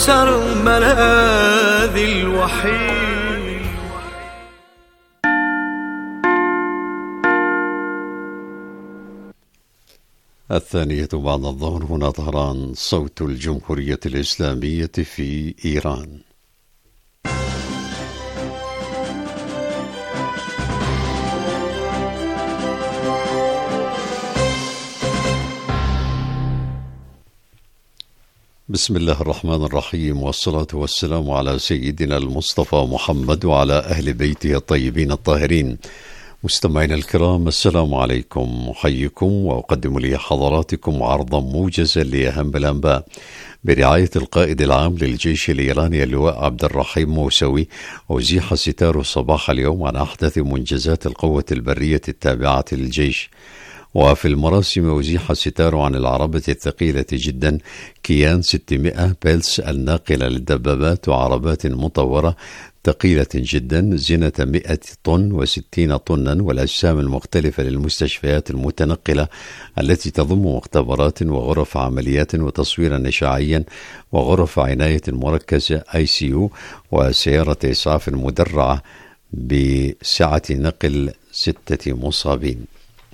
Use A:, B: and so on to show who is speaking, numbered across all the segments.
A: سر ملاذي الوحيد.
B: الثانية بعد الظهر، هنا طهران، صوت الجمهورية الإسلامية في إيران. بسم الله الرحمن الرحيم، والصلاة والسلام على سيدنا المصطفى محمد وعلى أهل بيته الطيبين الطاهرين. مستمعينا الكرام، السلام عليكم، أحييكم وأقدم لي حضراتكم عرضا موجزا لأهم الأنباء برعاية القائد العام للجيش الإيراني اللواء عبد الرحيم موسوي. أزيح ستار صباح اليوم عن أحدث منجزات القوة البرية التابعة للجيش. وفي المراسم أزيح الستار عن العربة الثقيلة جدا كيان 600 بيلس الناقلة للدبابات وعربات مطورة ثقيلة جدا زنة 100 طن و60 طنا، والأجسام المختلفة للمستشفيات المتنقلة التي تضم مختبرات وغرف عمليات وتصويرا إشعاعيا وغرف عناية مركزة ICU، وسيارة إسعاف مدرعة بسعة نقل 6 مصابين.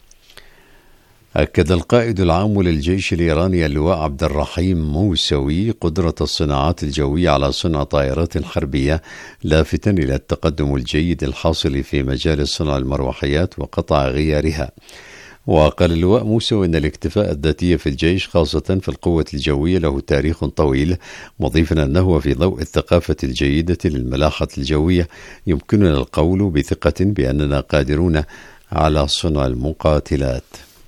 B: أكد القائد العام للجيش الإيراني اللواء عبد الرحيم موسوي قدرة الصناعات الجوية على صنع طائرات حربية، لافتا إلى التقدم الجيد الحاصل في مجال صنع المروحيات وقطع غيارها. وقال اللواء موسوي أن الاكتفاء الذاتي في الجيش خاصة في القوة الجوية له تاريخ طويل، مضيفا أنه في ضوء الثقافة الجيدة للملاحة الجوية يمكننا القول بثقة بأننا قادرون على صنع المقاتلات.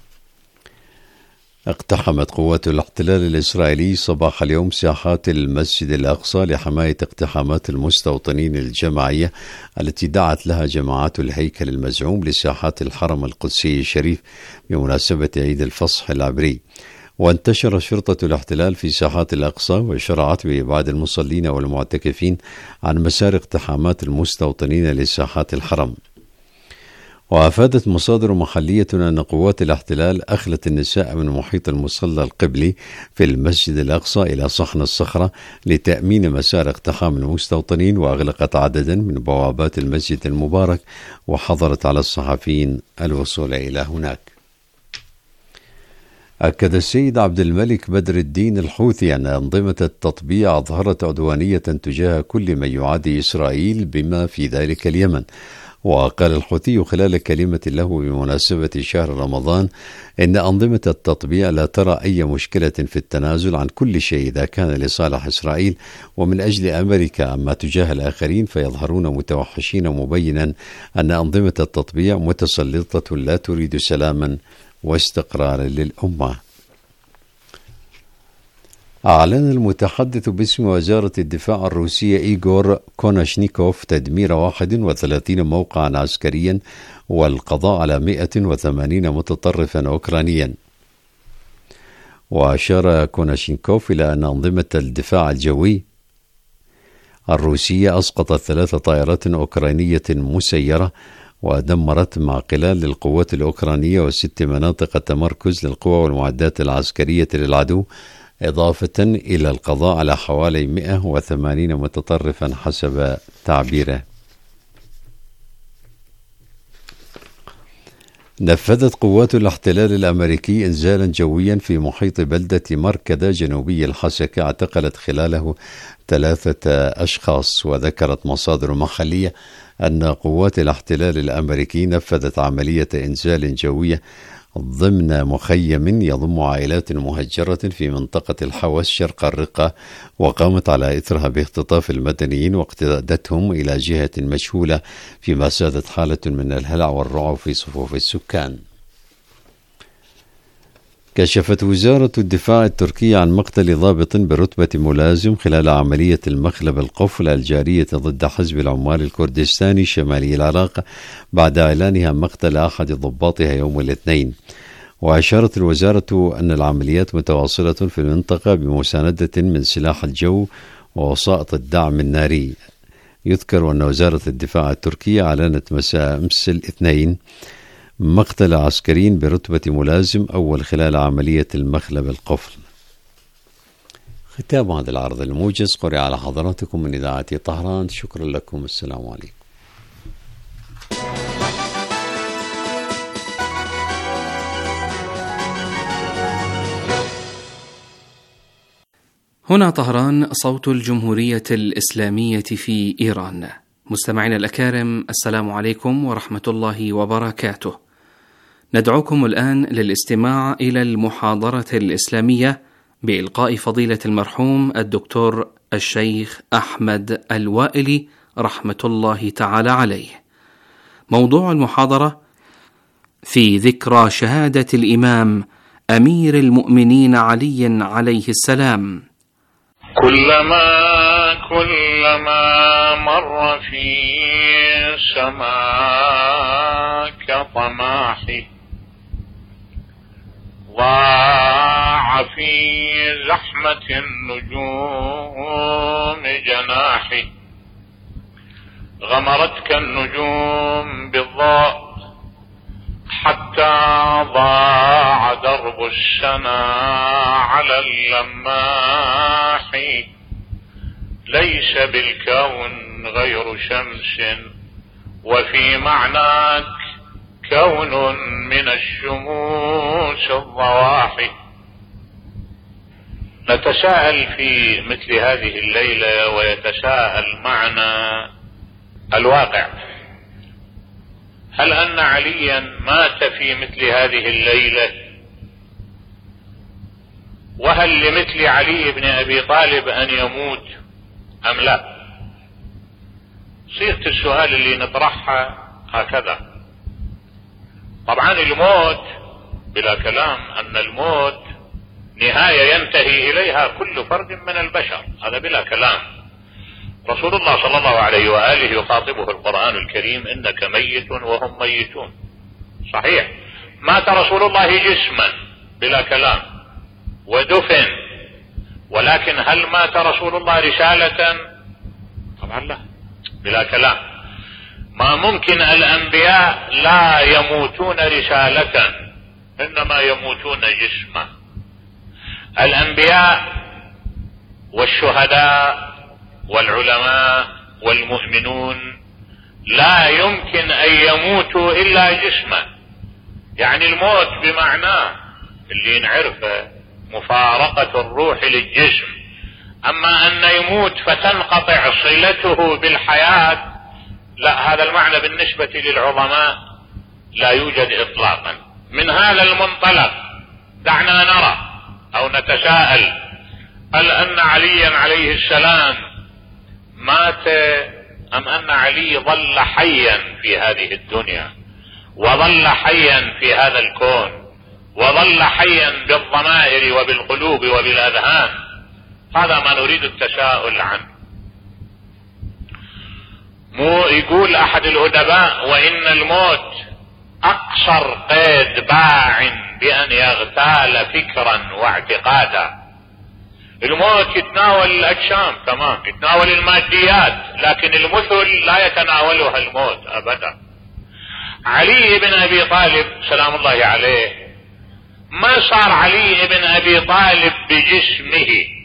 B: اقتحمت قوات الاحتلال الإسرائيلي صباح اليوم ساحات المسجد الأقصى لحماية اقتحامات المستوطنين الجماعية التي دعت لها جماعات الهيكل المزعوم لساحات الحرم القدسي الشريف بمناسبة عيد الفصح العبري. وانتشر شرطة الاحتلال في ساحات الأقصى وشرعت بإبعاد المصلين والمعتكفين عن مسار اقتحامات المستوطنين لساحات الحرم. وأفادت مصادر محلية أن قوات الاحتلال أخلت النساء من محيط المصلى القبلي في المسجد الأقصى إلى صحن الصخرة لتأمين مسار اقتحام المستوطنين، وأغلقت عددا من بوابات المسجد المبارك، وحظرت على الصحفيين الوصول إلى هناك. أكد السيد عبد الملك بدر الدين الحوثي أن أنظمة التطبيع أظهرت عدوانية تجاه كل من يعادي إسرائيل بما في ذلك اليمن. وقال الحوثي خلال كلمة له بمناسبة شهر رمضان إن أنظمة التطبيع لا ترى أي مشكلة في التنازل عن كل شيء إذا كان لصالح إسرائيل ومن أجل أمريكا، أما تجاه الآخرين فيظهرون متوحشين، مبينا أن أنظمة التطبيع متسلطة لا تريد سلاما واستقرارا للأمة. أعلن المتحدث باسم وزارة الدفاع الروسية إيغور كوناشنيكوف تدمير 31 موقعا عسكريا والقضاء على 180 متطرفا أوكرانيا. وأشار كوناشنيكوف إلى أن أنظمة الدفاع الجوي الروسية أسقطت 3 طائرات أوكرانية مسيرة ودمرت معقلة للقوات الأوكرانية و6 مناطق تمركز للقوى والمعدات العسكرية للعدو، إضافة إلى القضاء على حوالي 180 متطرفا حسب تعبيره. نفذت قوات الاحتلال الأمريكي إنزالا جويا في محيط بلدة مركدة جنوبي الحسكة اعتقلت خلاله 3 أشخاص. وذكرت مصادر محلية أن قوات الاحتلال الأمريكي نفذت عملية إنزال جوية ضمن مخيم يضم عائلات مهجرة في منطقة الحوس شرق الرقة، وقامت على إثرها باختطاف المدنيين واقتادتهم إلى جهة مجهولة، فيما سادت حالة من الهلع والرعب في صفوف السكان. كشفت وزارة الدفاع التركية عن مقتل ضابط برتبة ملازم خلال عملية المخلب القفل الجارية ضد حزب العمال الكردستاني شمالي العراق بعد إعلانها مقتل أحد ضباطها يوم الاثنين. وأشارت الوزارة أن العمليات متواصلة في المنطقة بمساندة من سلاح الجو ووسائط الدعم الناري. يذكر أن وزارة الدفاع التركية أعلنت مساء أمس الاثنين مقتل عسكري برتبة ملازم أول خلال عملية المخلب القفل. ختام هذا العرض الموجز قرئ على حضراتكم من إذاعة طهران. شكرا لكم، السلام عليكم.
C: هنا طهران، صوت الجمهورية الإسلامية في إيران. مستمعينا الأكارم، السلام عليكم ورحمة الله وبركاته. ندعوكم الآن للاستماع إلى المحاضرة الإسلامية بإلقاء فضيلة المرحوم الدكتور الشيخ أحمد الوائلي رحمة الله تعالى عليه. موضوع المحاضرة: في ذكرى شهادة الإمام أمير المؤمنين علي عليه السلام.
D: كلما مر في سماك طماحي، ضاع في زحمة النجوم جناحي، غمرتك النجوم بالضوء حتى ضاع درب السنا على اللماح، ليس بالكون غير شمس وفي معناك كون من الشموس الضواحي. نتساءل في مثل هذه الليلة ويتساءل معنا الواقع: هل أن عليا مات في مثل هذه الليلة؟ وهل لمثل علي بن أبي طالب أن يموت أم لا؟ صيغة السؤال اللي نطرحها هكذا. طبعا الموت بلا كلام أن الموت نهاية ينتهي إليها كل فرد من البشر، هذا بلا كلام. رسول الله صلى الله عليه وآله يخاطبه القرآن الكريم: إنك ميت وهم ميتون. صحيح، مات رسول الله جسما بلا كلام ودفن، ولكن هل مات رسول الله رسالة؟ طبعا لا، بلا كلام. ما ممكن الأنبياء لا يموتون رسالة، إنما يموتون جسما. الأنبياء والشهداء والعلماء والمؤمنون لا يمكن أن يموتوا إلا جسما، يعني الموت بمعناه اللي نعرفه مفارقة الروح للجسم. أما أن يموت فتنقطع صلته بالحياة، لا، هذا المعنى بالنسبة للعظماء لا يوجد إطلاقا. من هذا المنطلق دعنا نرى أو نتساءل: هل أن عليا عليه السلام مات أم أن علي ظل حيا في هذه الدنيا، وظل حيا في هذا الكون، وظل حيا بالضمائر وبالقلوب وبالأذهان؟ هذا ما نريد التساؤل عنه. يقول أحد الأدباء: وإن الموت أقصر قيد باع بأن يغتال فكرا واعتقادا. الموت يتناول الأجسام، تمام، يتناول الماديات، لكن المثل لا يتناولها الموت أبدا. علي بن أبي طالب سلام الله عليه ما صار علي بن أبي طالب بجسمه،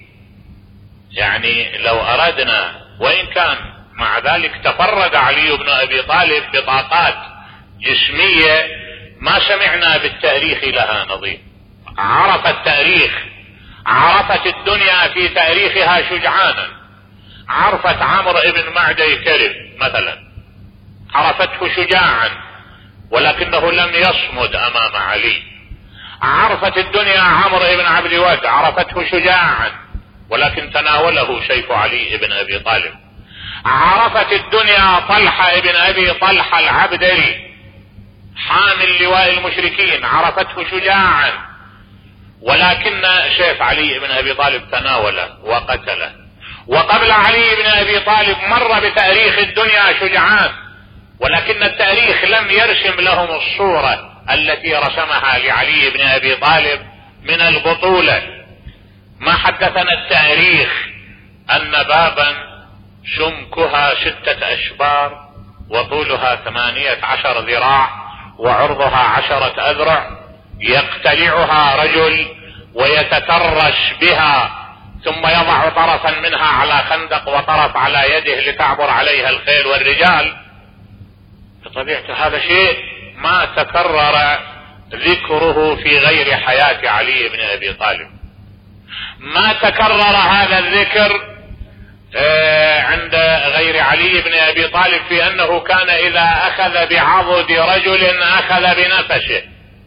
D: يعني لو أردنا، وإن كان مع ذلك تفرد علي بن أبي طالب بطاقات جسمية ما سمعنا بالتاريخ لها نظير. عرف التاريخ، عرفت الدنيا في تاريخها شجعانا، عرفت عمرو بن معدي كرب مثلا، عرفته شجاعا ولكنه لم يصمد أمام علي. عرفت الدنيا عمرو بن عبد الود، عرفته شجاعا ولكن تناوله سيف علي بن أبي طالب. عرفت الدنيا طلحة بن أبي طلحة العبدري حامل لواء المشركين، عرفته شجاعا ولكن سيف علي بن أبي طالب تناوله وقتله. وقبل علي بن أبي طالب مر بتاريخ الدنيا شجعان، ولكن التاريخ لم يرسم لهم الصورة التي رسمها لعلي بن أبي طالب من البطولة. ما حدثنا التاريخ أن بابا سمكها 6 أشبار وطولها 18 ذراع وعرضها 10 أذرع، يقتلعها رجل ويتترس بها ثم يضع طرفا منها على خندق وطرف على يده لتعبر عليها الخيل والرجال. بطبيعة هذا شيء ما تكرر ذكره في غير حياة علي بن أبي طالب. ما تكرر هذا الذكر عند غير علي بن أبي طالب في أنه كان إذا أخذ بعضد رجل أخذ بنفسه.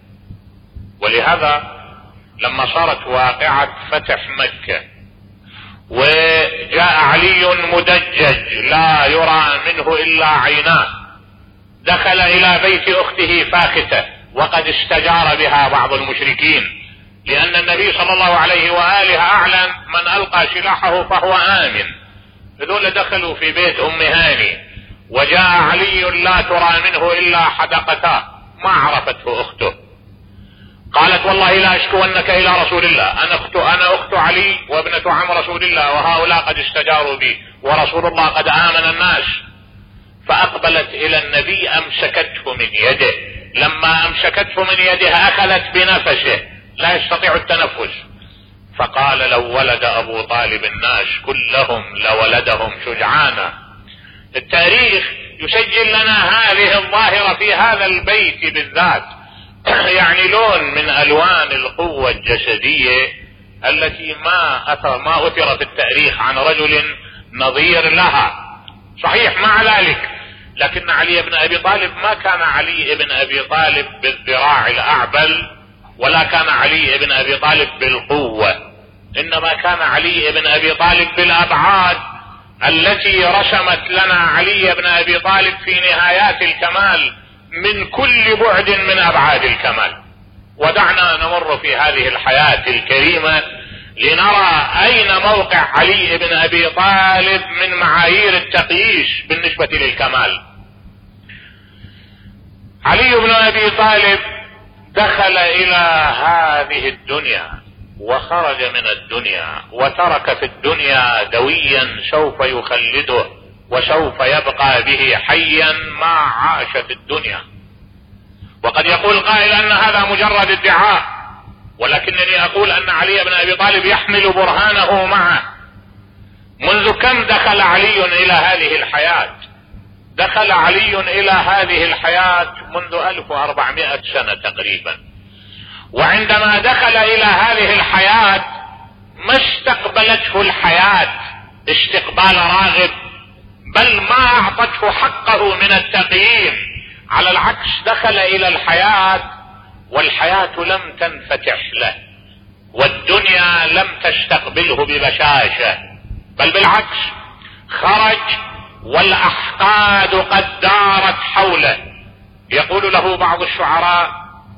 D: ولهذا لما صارت واقعة فتح مكة وجاء علي مدجج لا يرى منه إلا عيناه، دخل إلى بيت أخته فاختة وقد استجار بها بعض المشركين، لأن النبي صلى الله عليه وآله أعلن من ألقى سلاحه فهو آمن. هذول دخلوا في بيت أم هاني وجاء علي لا ترى منه إلا حدقتاه، ما عرفته أخته. قالت والله لا أشكونك إلى رسول الله، أنا أخت علي وابنة عم رسول الله، وهؤلاء قد استجاروا بي ورسول الله قد آمن الناس. فأقبلت إلى النبي أمسكته من يده، لما أمسكته من يده أخذت بنفسه لا يستطيع التنفس، فقال لو ولد أبو طالب الناس كلهم لولدهم شجعانا. التاريخ يسجل لنا هذه الظاهرة في هذا البيت بالذات، يعني لون من ألوان القوة الجسدية التي ما أثر في التاريخ عن رجل نظير لها. صحيح مع ذلك لكن علي بن أبي طالب ما كان علي بن أبي طالب بالذراع الأعبل، ولا كان علي بن أبي طالب بالقوة، إنما كان علي بن أبي طالب بالأبعاد التي رسمت لنا علي بن أبي طالب في نهايات الكمال من كل بعد من أبعاد الكمال. ودعنا نمر في هذه الحياة الكريمة لنرى أين موقع علي بن أبي طالب من معايير التقييس بالنسبة للكمال. علي بن أبي طالب دخل إلى هذه الدنيا وخرج من الدنيا، وترك في الدنيا دويا سوف يخلده وسوف يبقى به حيا ما عاش في الدنيا. وقد يقول قائل أن هذا مجرد ادعاء، ولكنني أقول أن علي بن أبي طالب يحمل برهانه معه. منذ كم دخل علي إلى هذه الحياة؟ دخل علي إلى هذه الحياة منذ 1400 سنة تقريبا. وعندما دخل إلى هذه الحياة ما استقبلته الحياة استقبال راغب، بل ما أعطته حقه من التقييم. على العكس دخل إلى الحياة والحياة لم تنفتح له، والدنيا لم تستقبله ببشاشة، بل بالعكس خرج والأحقاد قد دارت حوله. يقول له بعض الشعراء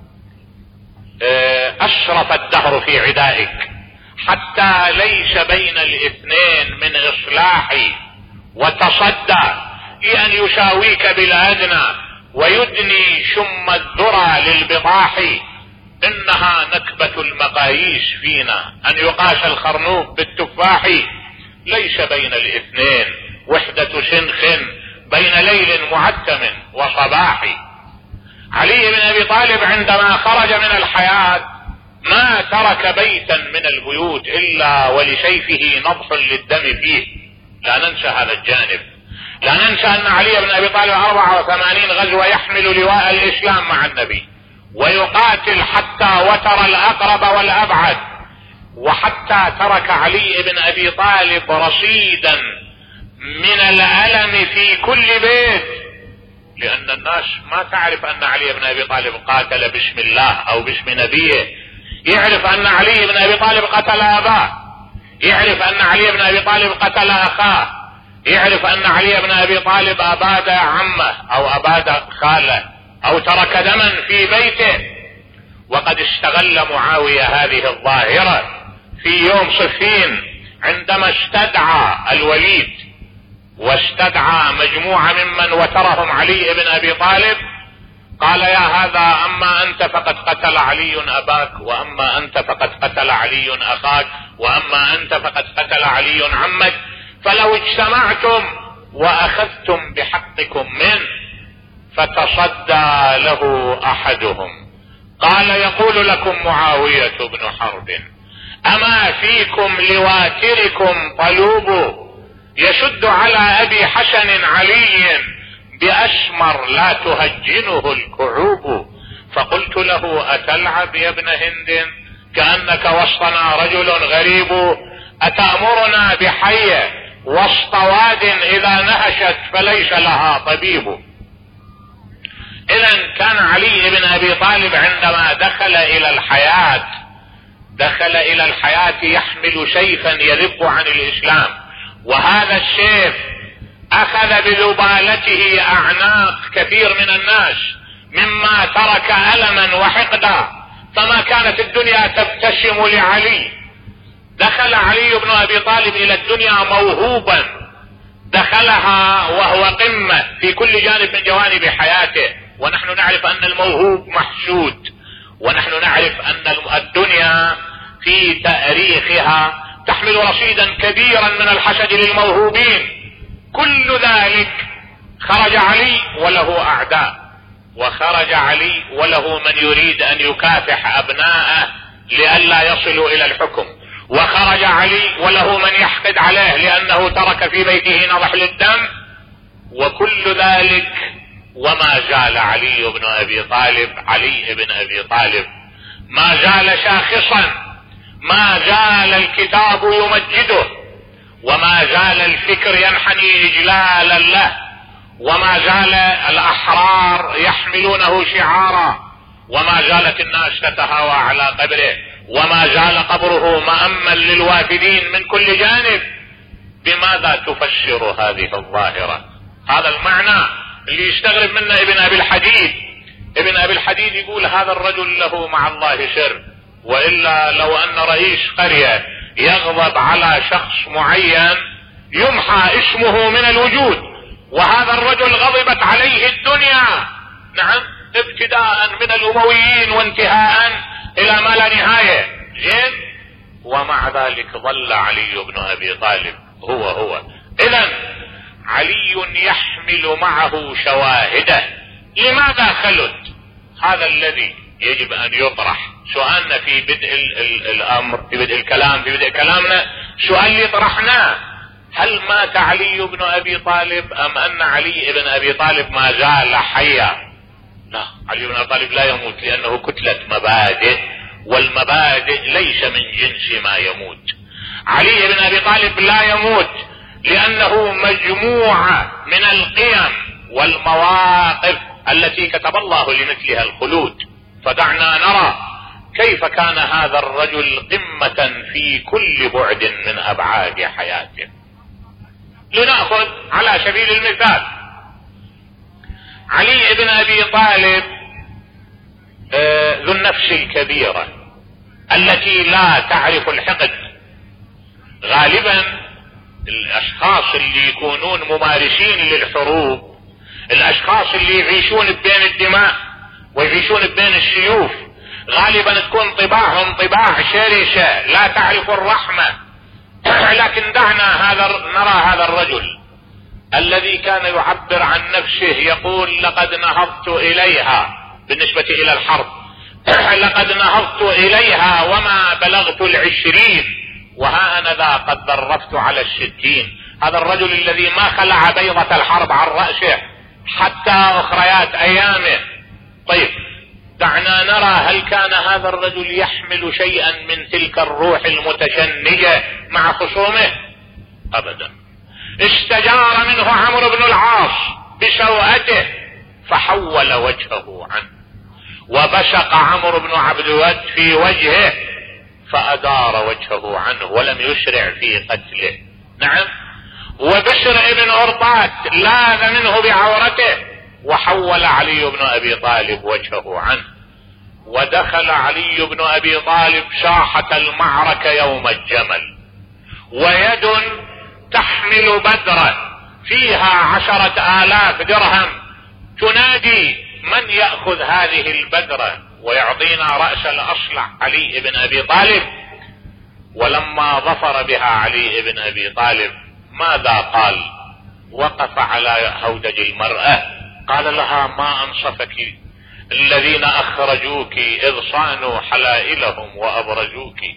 D: أشرف الدهر في عدائك حتى ليس بين الاثنين من إصلاحي، وتصدى لأن يساويك بالأدنى ويدني شم الذرى للبطاح. إنها نكبة المقاييس فينا أن يقاس الخرنوب بالتفاح، ليس بين الاثنين وحدة شنخ بين ليل معتم وصباح. علي بن أبي طالب عندما خرج من الحياة ما ترك بيتا من البيوت إلا ولسيفه نضح للدم فيه. لا ننسى هذا الجانب، لا ننسى أن علي بن أبي طالب 84 غزوة يحمل لواء الإسلام مع النبي، ويقاتل حتى وتر الأقرب والأبعد، وحتى ترك علي بن أبي طالب رصيدا من الألم في كل بيت، لأن الناس ما تعرف أن علي بن أبي طالب قاتل باسم الله أو باسم نبيه. يعرف أن علي بن أبي طالب قتل أباه، يعرف أن علي بن أبي طالب قتل أخاه، يعرف أن علي بن أبي طالب أباد عمه أو أباد خاله أو ترك دما في بيته. وقد استغل معاوية هذه الظاهرة في يوم صفين عندما استدعى الوليد واستدعى مجموعة ممن وترهم علي بن أبي طالب. قال يا هذا أما أنت فقد قتل علي أباك، وأما أنت فقد قتل علي أخاك، وأما أنت فقد قتل علي عمك، فلو اجتمعتم وأخذتم بحقكم منه فتصدى له أحدهم. قال يقول لكم معاوية بن حرب أما فيكم لواتركم طلوب يشد على أبي حسن علي بأشمر لا تهجنه الكعوب. فقلت له أتلعب يا ابن هند كأنك وسطنا رجل غريب، أتأمرنا بحية وسط واد إذا نهشت فليس لها طبيب. إذن كان علي بن أبي طالب عندما دخل إلى الحياة يحمل سيفا يذب عن الإسلام، وهذا السيف أخذ بذبالته أعناق كثير من الناس مما ترك ألما وحقدا، فما كانت الدنيا تبتسم لعلي. دخل علي بن أبي طالب إلى الدنيا موهوبا، دخلها وهو قمة في كل جانب من جوانب حياته، ونحن نعرف أن الموهوب محسود، ونحن نعرف أن الدنيا في تاريخها تحمل رصيدا كبيرا من الحسد للموهوبين. كل ذلك خرج علي وله أعداء، وخرج علي وله من يريد أن يكافح أبناءه لئلا يصلوا إلى الحكم، وخرج علي وله من يحقد عليه لأنه ترك في بيته نضح للدم، وكل ذلك وما زال علي بن أبي طالب ما زال شاخصا، ما زال الكتاب يمجده، وما زال الفكر ينحني إجلالا له، وما زال الأحرار يحملونه شعارا، وما زالت الناس تتهاوى على قبره، وما زال قبره مأمًا للوافدين من كل جانب. بماذا تفسر هذه الظاهرة؟ هذا المعنى اللي يستغرب منه ابن أبي الحديد يقول هذا الرجل له مع الله سر، وإلا لو أن رئيس قرية يغضب على شخص معين يمحى اسمه من الوجود، وهذا الرجل غضبت عليه الدنيا، نعم، ابتداء من الأمويين وانتهاء إلى ما لا نهاية، زين، ومع ذلك ظل علي بن أبي طالب هو. إذن علي يحمل معه شواهده. لماذا خلد؟ هذا الذي يجب أن يطرح. سؤالنا في بدء الأمر، في بدء الكلام، في بدء كلامنا، سؤال اللي طرحناه: هل مات علي بن أبي طالب أم أن علي بن أبي طالب ما زال حيا؟ لا، علي بن أبي طالب لا يموت، لأنه كتلة مبادئ، والمبادئ ليس من جنس ما يموت. علي بن أبي طالب لا يموت لأنه مجموعة من القيم والمواقف التي كتب الله لمثلها الخلود. فدعنا نرى كيف كان هذا الرجل قمة في كل بعد من أبعاد حياته. لنأخذ على سبيل المثال علي بن أبي طالب ذو النفس الكبيرة التي لا تعرف الحقد. غالبا الأشخاص اللي يكونون ممارسين للحروب، الأشخاص اللي يعيشون بين الدماء ويعيشون بين السيوف، غالبا تكون طباعهم طباع شرسة لا تعرف الرحمة. لكن دعنا نرى هذا الرجل الذي كان يعبر عن نفسه، يقول: لقد نهضت إليها، بالنسبة إلى الحرب، لقد نهضت إليها وما بلغت 20، وها أنا ذا قد ذرفت على 60. هذا الرجل الذي ما خلع بيضة الحرب عن رأسه حتى أخريات أيامه. طيب، دعنا نرى هل كان هذا الرجل يحمل شيئا من تلك الروح المتشنجة مع خصومه؟ أبدا. استجار منه عمرو بن العاص بسوءته فحول وجهه عنه، وبشق عمرو بن عبد الود في وجهه فأدار وجهه عنه ولم يسرع في قتله. نعم. وبشر ابن أرطات لاذ منه بعورته وحول علي بن أبي طالب وجهه عنه. ودخل علي بن أبي طالب ساحة المعركة يوم الجمل ويد تحمل بدرة فيها 10,000 درهم تنادي: من يأخذ هذه البدرة ويعطينا رأس الأصلع علي بن أبي طالب؟ ولما ظفر بها علي بن أبي طالب ماذا قال؟ وقف على هودج المرأة قال لها: ما أنصفك الذين أخرجوك إذ صانوا حلائلهم وأبرجوك،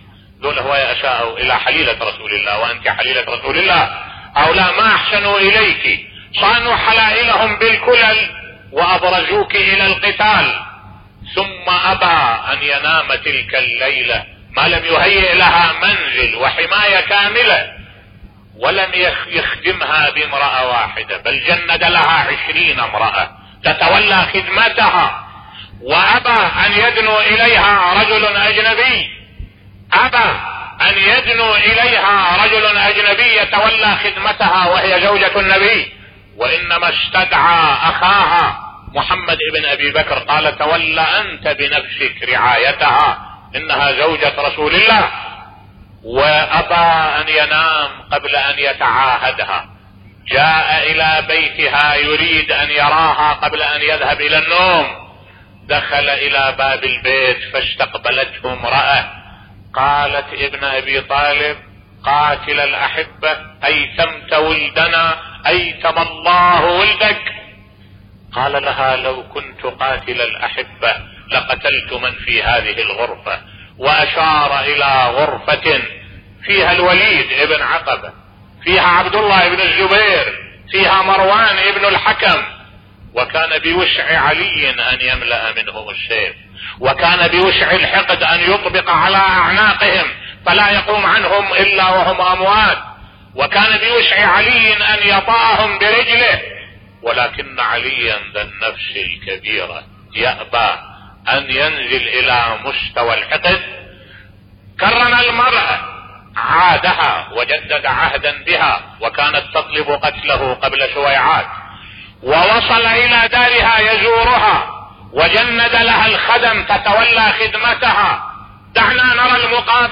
D: دول هو أساءوا إلى حليلة رسول الله وأنت حليلة رسول الله، أو لا ما أحسنوا إليك، صانوا حلائلهم بالكلل وأبرزوك إلى القتال، ثم أبى أن ينام تلك الليلة ما لم يهيئ لها منزل وحماية كاملة، ولم يخدمها بامرأة واحدة، بل جند لها 20 امرأة تتولى خدمتها، وأبى أن يدنو إليها رجل أجنبي، أبى أن يدنو إليها رجل أجنبي يتولى خدمتها وهي زوجة النبي، وإنما استدعى أخاها محمد بن أبي بكر قال تولى أنت بنفسك رعايتها، إنها زوجة رسول الله. وأبى أن ينام قبل أن يتعاهدها، جاء إلى بيتها يريد أن يراها قبل أن يذهب إلى النوم، دخل إلى باب البيت فاستقبلته امرأة قالت ابن أبي طالب قاتل الأحبة أيتمت ولدنا أيتم الله ولدك. قال لها لو كنت قاتل الأحبة لقتلت من في هذه الغرفة، وأشار إلى غرفة فيها الوليد ابن عقبة، فيها عبد الله ابن الزبير، فيها مروان ابن الحكم، وكان بوسع علي أن يملأ منهم السيف، وكان بوسع الحقد أن يطبق على أعناقهم فلا يقوم عنهم إلا وهم أموات، وكان بوسع علي أن يطأهم برجله، ولكن عليا ذا النفس الكبيرة يأبى أن ينزل إلى مستوى الحقد. كرم المرأة، عادها وجدد عهدا بها، وكانت تطلب قتله قبل شويعات، ووصل إلى دارها يزورها وجند لها الخدم تتولى خدمتها. دعنا نرى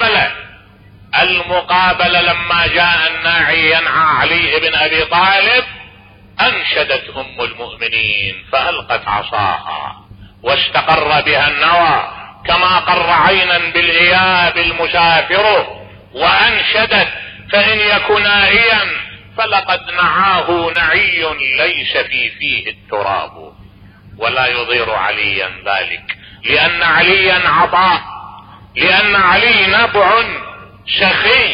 D: المقابلة لما جاء الناعي ينعى علي بن أبي طالب، أنشدت أم المؤمنين فألقت عصاها واستقر بها النوى كما قر عينا بالإياب المسافر، وأنشدت فإن يكن نائيا فلقد نعاه نعي ليس فيه التراب، ولا يضير عليا ذلك، لأن عليا عطاء، لأن علي نبع سخي،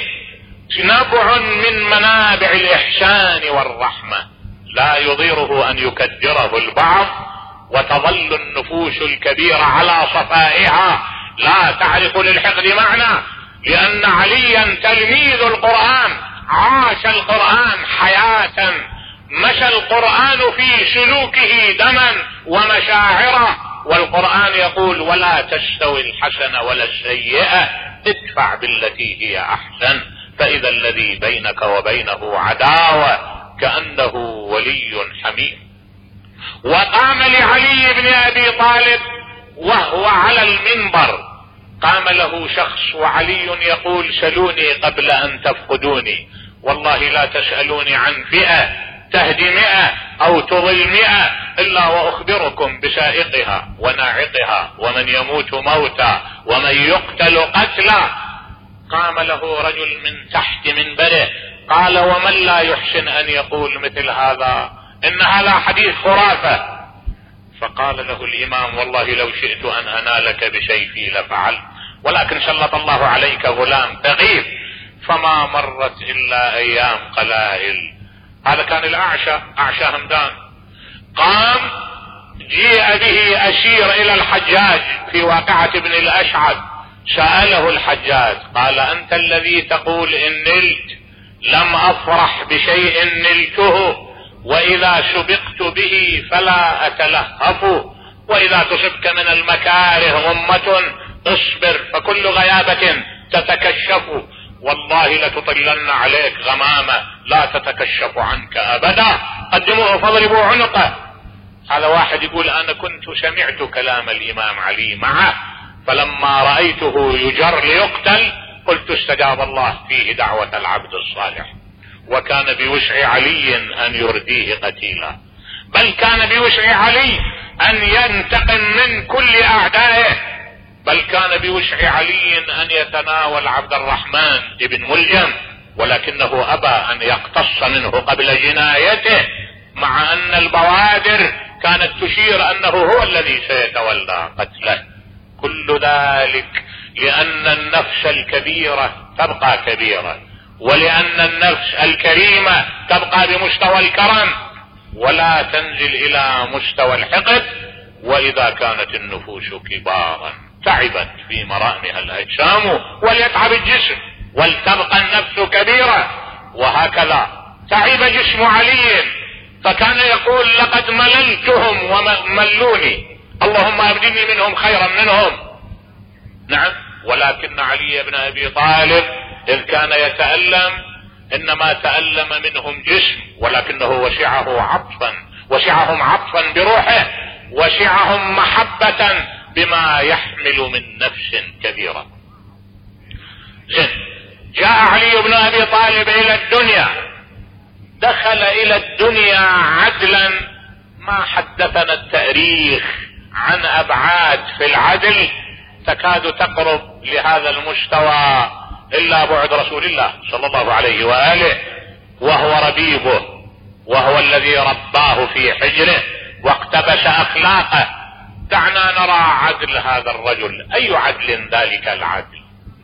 D: نبع من منابع الإحسان والرحمة، لا يضيره أن يكدره البعض وتظل النفوس الكبيرة على صفائها لا تعرف للحقد معنى، لأن عليا تلميذ القرآن، عاش القرآن حياة، مشى القرآن في سلوكه دما ومشاعرا، والقرآن يقول ولا تستوي الحسنة ولا السيئة ادفع بالتي هي أحسن فإذا الذي بينك وبينه عداوة كأنه ولي حميم. وقام لعلي بن أبي طالب وهو على المنبر، قام له شخص وعلي يقول سلوني قبل أن تفقدوني، والله لا تسألوني عن فئة تهدي 100 أو تضل 100 إلا وأخبركم بسائقها وناعقها ومن يموت موتا ومن يقتل قتلا. قام له رجل من تحت منبره قال ومن لا يحسن أن يقول مثل هذا، إن هذا حديث خرافة. فقال له الإمام والله لو شئت أن أنالك بسيفي لفعلت، ولكن سلط الله عليك غلام ثقيف. فما مرت إلا أيام قلائل، هذا كان أعشى همدان، قام جيء به أسير إلى الحجاج في واقعة ابن الأشعث، سأله الحجاج قال أنت الذي تقول إن نلت لم أفرح بشيء نلته، وإذا سبقت به فلا أتلهف، وإذا تصبك من المكاره غمة اصبر فكل غيابة تتكشف، والله لتطلن عليك غمامة لا تتكشف عنك أبدا، قدموه فاضربوا عنقه. هذا واحد يقول أنا كنت سمعت كلام الإمام علي معه، فلما رأيته يجر ليقتل قلت استجاب الله فيه دعوة العبد الصالح، وكان بوسع علي أن يرديه قتيلا، بل كان بوسع علي أن ينتقم من كل أعدائه، بل كان بوسع علي أن يتناول عبد الرحمن ابن ملجم، ولكنه أبى أن يقتص منه قبل جنايته، مع أن البوادر كانت تشير أنه هو الذي سيتولى قتله. كل ذلك لأن النفس الكبيرة تبقى كبيرة، ولأن النفس الكريمة تبقى بمستوى الكرم ولا تنزل إلى مستوى الحقد. وإذا كانت النفوس كبارا تعبت في مرامها الأجسام وليتعب الجسم، ولتبقى النفس كبيرة. وهكذا تعب جسم علي، فكان يقول لقد مللتهم وملوني، اللهم أبدلني منهم خيرا منهم. نعم، ولكن علي بن أبي طالب إذ كان يتألم إنما تألم منهم جسم، ولكنه وسعهم عطفا بروحه، وسعهم محبة بما يحمل من نفس كبيرة. جاء علي بن أبي طالب إلى الدنيا، دخل إلى الدنيا عدلا ما حدثنا التاريخ عن أبعاد في العدل تكاد تقرب لهذا المستوى إلا بعد رسول الله صلى الله عليه وآله، وهو ربيبه، وهو الذي رباه في حجره واقتبس أخلاقه. دعنا نرى عدل هذا الرجل، أي عدل ذلك العدل؟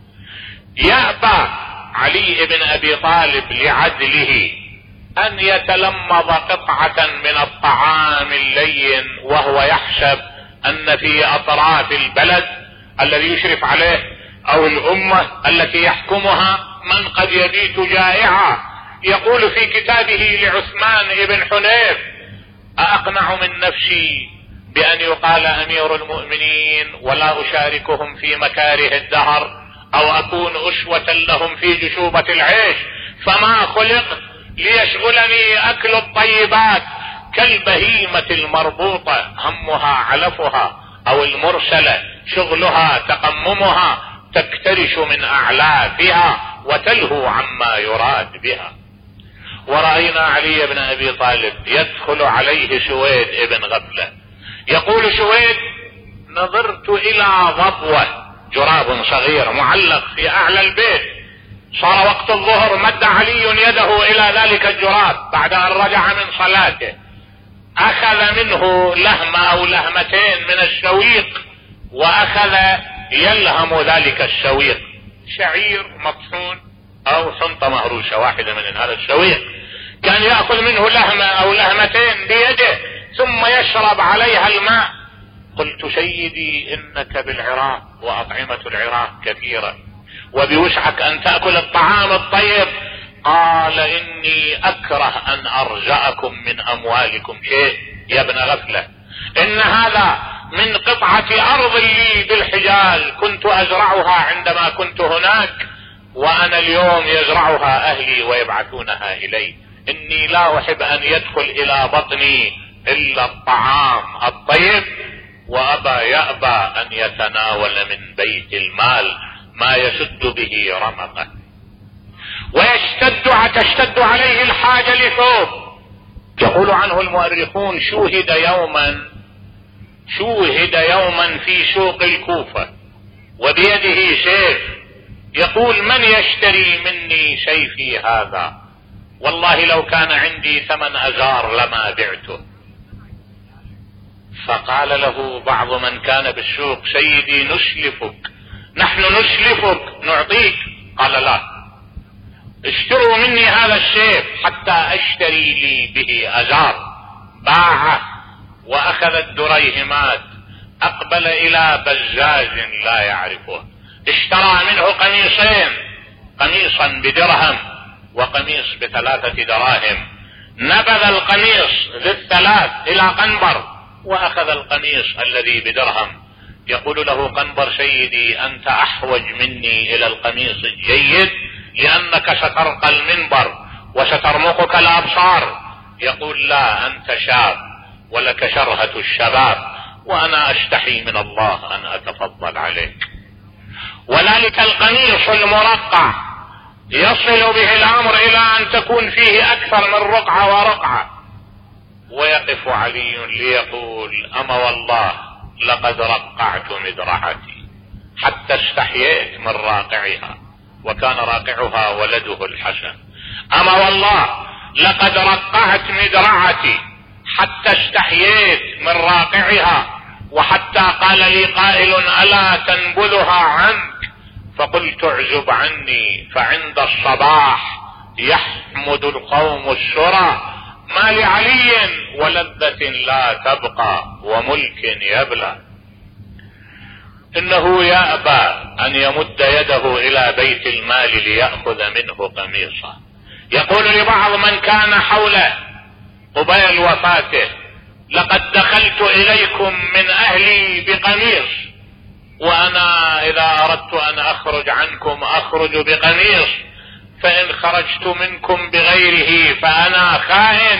D: يأبى علي بن أبي طالب لعدله أن يتلمض قطعة من الطعام اللين وهو يحسب أن في أطراف البلد الذي يشرف عليه أو الأمة التي يحكمها من قد يبيت جائعا. يقول في كتابه لعثمان بن حنيف: أأقنع من نفسي بأن يقال أمير المؤمنين ولا أشاركهم في مكاره الدهر، أو أكون أسوة لهم في جشوبة العيش، فما خلقت ليشغلني أكل الطيبات كالبهيمة المربوطة همها علفها، أو المرسلة شغلها تقممها، تكترش من أعلافها وتلهو عما يراد بها. ورأينا علي بن أبي طالب يدخل عليه سويد ابن غفلة، يقول سويد: نظرت إلى ضبوة، جراب صغير معلق في أعلى البيت، صار وقت الظهر، مد علي يده إلى ذلك الجراب بعد أن رجع من صلاته، أخذ منه لهمة أو لهمتين من الشويق، وأخذ يلهم ذلك الشويق، شعير مطحون أو حنطة مهروشة واحدة من هذا الشويق، كان يأخذ منه لهمة أو لهمتين بيده ثم يشرب عليها الماء. قلت: سيدي إنك بالعراق وأطعمة العراق كثيرة وبوسعك أن تأكل الطعام الطيب. قال: إني أكره أن أرزأكم من أموالكم شيء يا ابن غفلة، إن هذا من قطعة أرض لي بالحجاز كنت أزرعها عندما كنت هناك، وأنا اليوم يزرعها أهلي ويبعثونها إلي. إني لا أحب أن يدخل إلى بطني إلا الطعام الطيب، يأبى أن يتناول من بيت المال ما يسد به رمقه، تشتد عليه الحاجة لثوب. يقول عنه المؤرخون: شوهد يوما في سوق الكوفة وبيده سيف، يقول: من يشتري مني سيفي هذا؟ والله لو كان عندي 8 أزار لما بعته. فقال له بعض من كان بالسوق: سيدي نحن نسلفك نعطيك. قال: لا، اشتروا مني هذا السيف حتى اشتري لي به أزار. باعه واخذ الدريهمات، اقبل الى بزاز لا يعرفه، اشترى منه قميصين، قميصا بدرهم وقميص ب3 دراهم، نبذ القميص ذي3 الى قنبر واخذ القميص الذي بدرهم. يقول له قنبر: سيدي أنت أحوج مني إلى القميص الجيد لأنك سترقى المنبر وسترمقك الأبصار. يقول: لا، أنت شاب ولك شرهة الشباب، وأنا أستحي من الله أن أتفضل عليك. وذلك القميص المرقع يصل به الأمر إلى أن تكون فيه أكثر من رقعة ورقعة. ويقف علي ليقول: أما والله لقد رقعت مدرعتي حتى استحييت من راقعها، وكان راقعها ولده الحسن. أما والله لقد رقعت مدرعتي حتى استحييت من راقعها، وحتى قال لي قائل: ألا تنبذها عنك فقلت اعزب عني فعند الصباح يحمد القوم الشرى، ما لعلي ولذة لا تبقى وملك يبلى. انه يأبى ان يمد يده الى بيت المال ليأخذ منه قميصه. يقول لبعض من كان حوله قبيل وفاته: لقد دخلت اليكم من اهلي بقميص، وانا اذا اردت ان اخرج عنكم اخرج بقميص، فان خرجت منكم بغيره فانا خائن.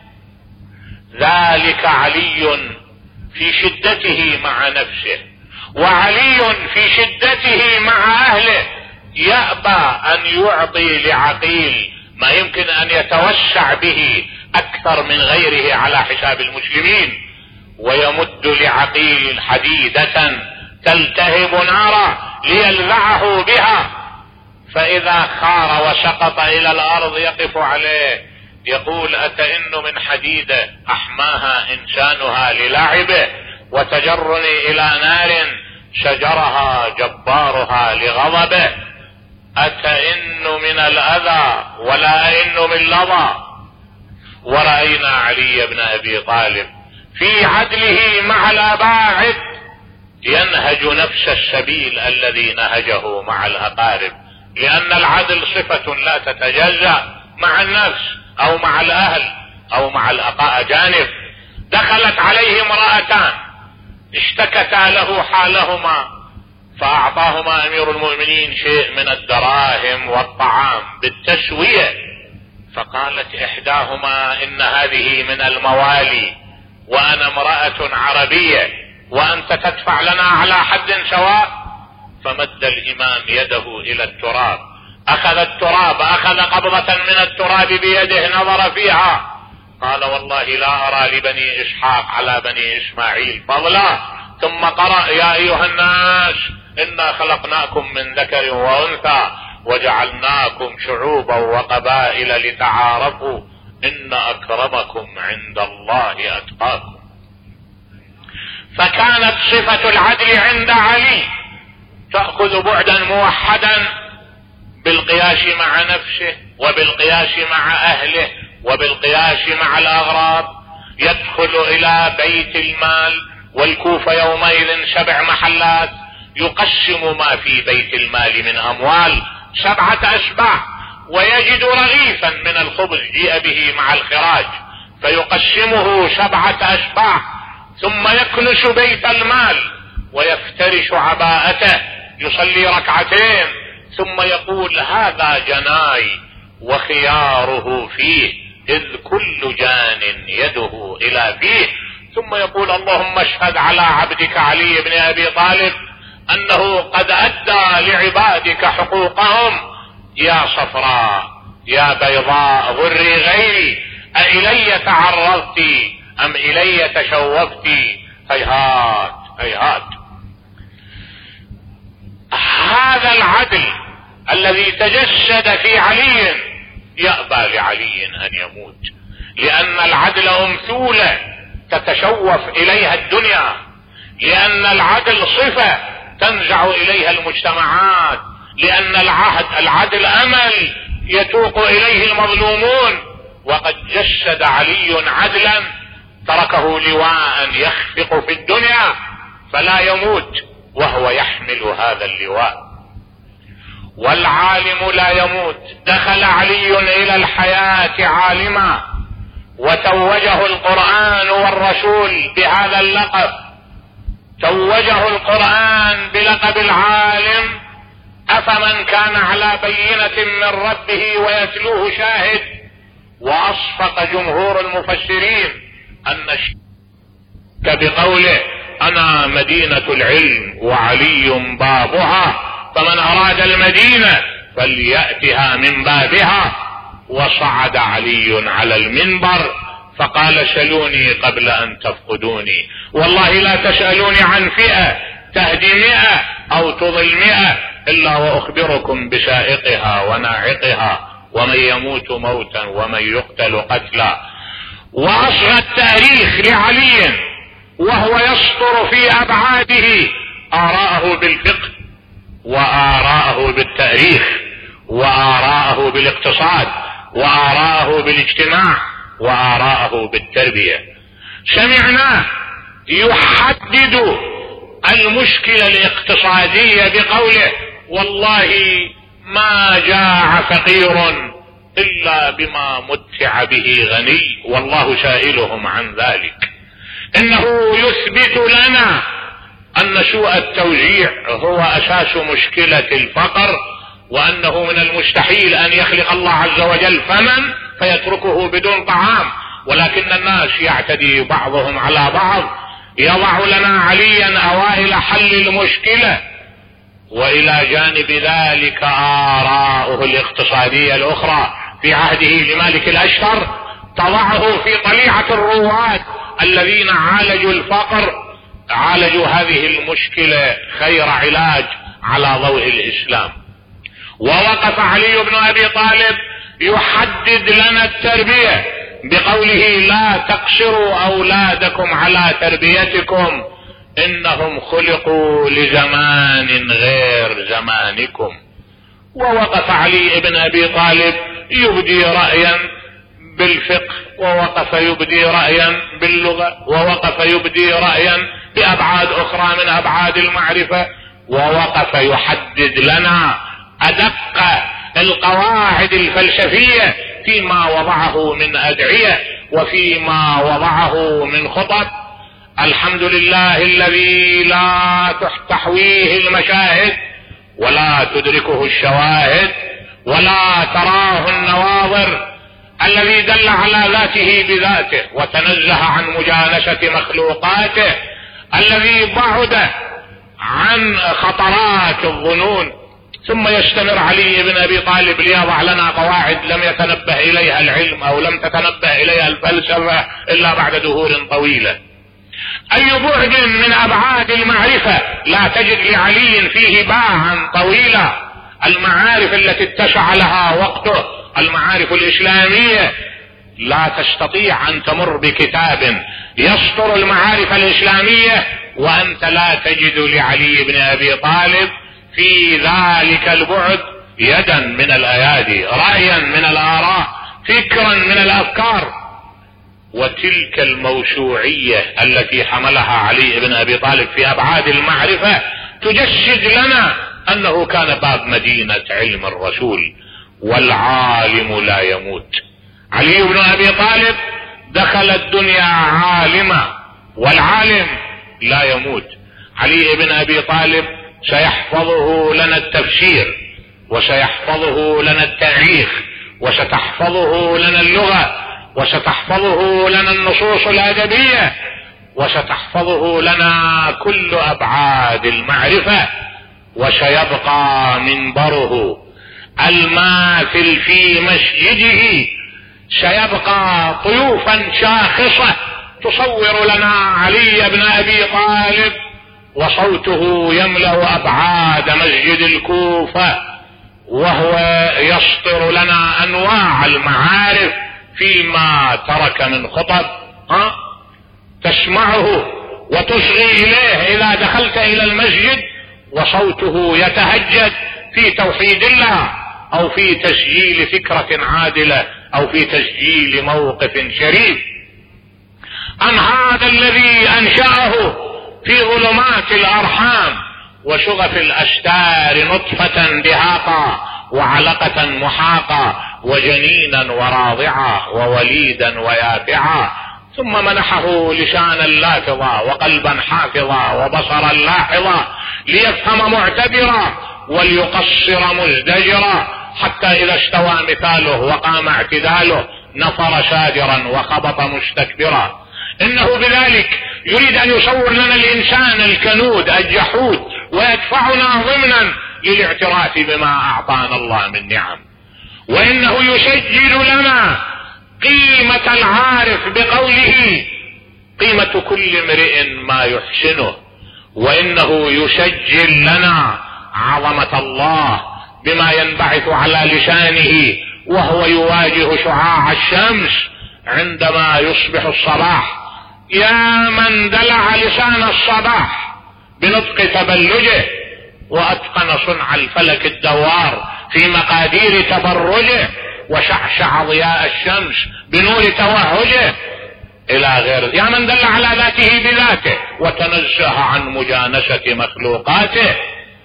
D: ذلك علي في شدته مع نفسه، وعلي في شدته مع اهله يأبى ان يعطي لعقيل ما يمكن ان يتوسع به اكثر من غيره على حساب المسلمين، ويمد لعقيل حديدة تلتهب نارا ليلذعه بها، فاذا خار وسقط الى الارض يقف عليه يقول: اتئن من حديدة احماها انسانها للعبه، وتجرني الى نار شجرها جبارها لغضبه. اتئن من الاذى ولا ائن من لظى. ورأينا علي بن ابي طالب في عدله مع الاباعد ينهج نفس السبيل الذي نهجه مع الاقارب، لان العدل صفة لا تتجزأ مع النفس او مع الاهل او مع الاجانب. دخلت عليه امرأتان اشتكتا له حالهما، فاعطاهما امير المؤمنين شيء من الدراهم والطعام بالتسوية، فقالت احداهما: ان هذه من الموالي وانا امرأة عربية وانت تدفع لنا على حد سواء. فمد الامام يده الى التراب، اخذ التراب، اخذ قبضة من التراب بيده، نظر فيها، قال: والله لا ارى لبني اسحاق على بني اسماعيل فضلا. ثم قرأ: يا ايها الناس انا خلقناكم من ذكر وانثى وجعلناكم شعوبا وقبائل لتعارفوا ان اكرمكم عند الله اتقاكم. فكانت صفة العدل عند علي تأخذ بعدا موحدا بالقياس مع نفسه وبالقياس مع اهله وبالقياس مع الاغراض. يدخل الى بيت المال، والكوفة يومئذ 7 محلات، يقسم ما في بيت المال من اموال 7 أشباع، ويجد رغيفا من الخبز جيء به مع الخراج فيقسمه 7 أشباع، ثم يكنس بيت المال ويفترش عباءته، يصلي 2 ركعتين، ثم يقول: هذا جناي وخياره فيه، إذ كل جان يده إلى فيه. ثم يقول: اللهم اشهد على عبدك علي بن أبي طالب أنه قد أدى لعبادك حقوقهم. يا صفراء يا بيضاء غري غيري، أإلي تعرضت أم إلي تشوفت؟ هيهات هيهات. هذا العدل الذي تجسد في علي يأبى لعلي أن يموت، لأن العدل أمثولة تتشوف إليها الدنيا، لأن العدل صفة تنزع إليها المجتمعات، لأن العدل أمل يتوق إليه المظلومون. وقد جسد علي عدلا تركه لواء يخفق في الدنيا فلا يموت وهو يحمل هذا اللواء. والعالم لا يموت. دخل علي إلى الحياة عالما، وتوجه القرآن والرسول بهذا اللقب، توجه القرآن بلقب العالم. أفمن كان على بينة من ربه ويتلوه شاهد. وأصفق جمهور المفسرين أن بقوله: أنا مدينة العلم وعلي بابها، فمن أراد المدينة فليأتها من بابها. وصعد علي على المنبر فقال: سلوني قبل أن تفقدوني، والله لا تسألوني عن فئة تهدي 100 أو تضل 100 إلا وأخبركم بسائقها وناعقها، ومن يموت موتا ومن يقتل قتلا. وأصغى التاريخ لعلي وهو يسطر في أبعاده آراءه بالفقه وآراءه بالتاريخ وآراءه بالاقتصاد وآراءه بالاجتماع وآراءه بالتربية. سمعناه يحدد المشكلة الاقتصادية بقوله: والله ما جاع فقير إلا بما متع به غني والله سائلهم عن ذلك. إنه يثبت لنا أن سوء التوزيع هو أساس مشكلة الفقر، وأنه من المستحيل أن يخلق الله عز وجل فمن فيتركه بدون طعام، ولكن الناس يعتدي بعضهم على بعض. يضع لنا عليا أوائل حل المشكلة، وإلى جانب ذلك آراؤه الاقتصادية الأخرى في عهده لمالك الأشتر تضعه في طليعة الرواد الذين عالجوا الفقر، عالجوا هذه المشكلة خير علاج على ضوء الإسلام. ووقف علي بن أبي طالب يحدد لنا التربية بقوله: لا تقصروا أولادكم على تربيتكم إنهم خلقوا لزمان غير زمانكم. ووقف علي بن أبي طالب يبدي رأيا بالفقه، ووقف يبدي رأيا باللغة، ووقف يبدي رأيا بأبعاد أخرى من أبعاد المعرفة، ووقف يحدد لنا أدق القواعد الفلسفية فيما وضعه من أدعية وفيما وضعه من خطب. الحمد لله الذي لا تحويه المشاهد ولا تدركه الشواهد ولا تراه النواظر، الذي دل على ذاته بذاته وتنزه عن مجالسة مخلوقاته، الذي بعد عن خطرات الظنون. ثم يستمر علي بن أبي طالب ليضع لنا قواعد لم يتنبه إليها العلم أو لم تتنبه إليها الفلسفة إلا بعد دهور طويلة. أي بعد من أبعاد المعرفة لا تجد لعلي فيه باعا طويلا. المعارف التي اتسع لها وقته، المعارف الإسلامية، لا تستطيع أن تمر بكتاب يسطر المعارف الإسلامية وأنت لا تجد لعلي بن أبي طالب في ذلك البعد يدا من الأيادي، رأيا من الآراء، فكرا من الأفكار. وتلك الموسوعية التي حملها علي بن أبي طالب في أبعاد المعرفة تجسد لنا أنه كان باب مدينة علم الرسول، والعالم لا يموت. علي بن أبي طالب دخل الدنيا عالما، والعالم لا يموت. علي بن أبي طالب سيحفظه لنا التفسير، وسيحفظه لنا التاريخ، وستحفظه لنا اللغة، وستحفظه لنا النصوص الأدبية، وستحفظه لنا كل أبعاد المعرفة. وسيبقى منبره الماثل في مسجده، سيبقى طيوفا شاخصة تصور لنا علي بن أبي طالب وصوته يملأ أبعاد مسجد الكوفة، وهو يسطر لنا أنواع المعارف فيما ترك من خطب تسمعه وتصغي إليه إذا دخلت إلى المسجد، وصوته يتهجد في توحيد الله أو في تسجيل فكرة عادلة أو في تسجيل موقف شريف. أم هذا الذي أنشأه في ظلمات الأرحام وشغف الأستار نطفة دهاقا وعلقة محاقا وجنينا وراضعا ووليدا ويافعا، ثم منحه لسانا لافظا وقلبا حافظا وبصرا لاحظا ليفهم معتبرا وليقصر مزدجرا، حتى إذا استوى مثاله وقام اعتداله نفر شادرا وخبط مستكبرا. إنه بذلك يريد أن يصور لنا الإنسان الكنود الجحود ويدفعنا ضمنا للاعتراف بما أعطانا الله من نعم. وإنه يسجل لنا قيمة العارف بقوله: قيمة كل امرئ ما يحسنه. وإنه يسجل لنا عظمة الله بما ينبعث على لسانه وهو يواجه شعاع الشمس عندما يصبح الصباح. يا من دلع لسان الصباح بنطق تبلجه وأتقن صنع الفلك الدوار في مقادير تبرجه، وشعشع ضياء الشمس بنور توهجه إلى غير، يا من دل على ذاته بذاته وتنزه عن مجانسة مخلوقاته.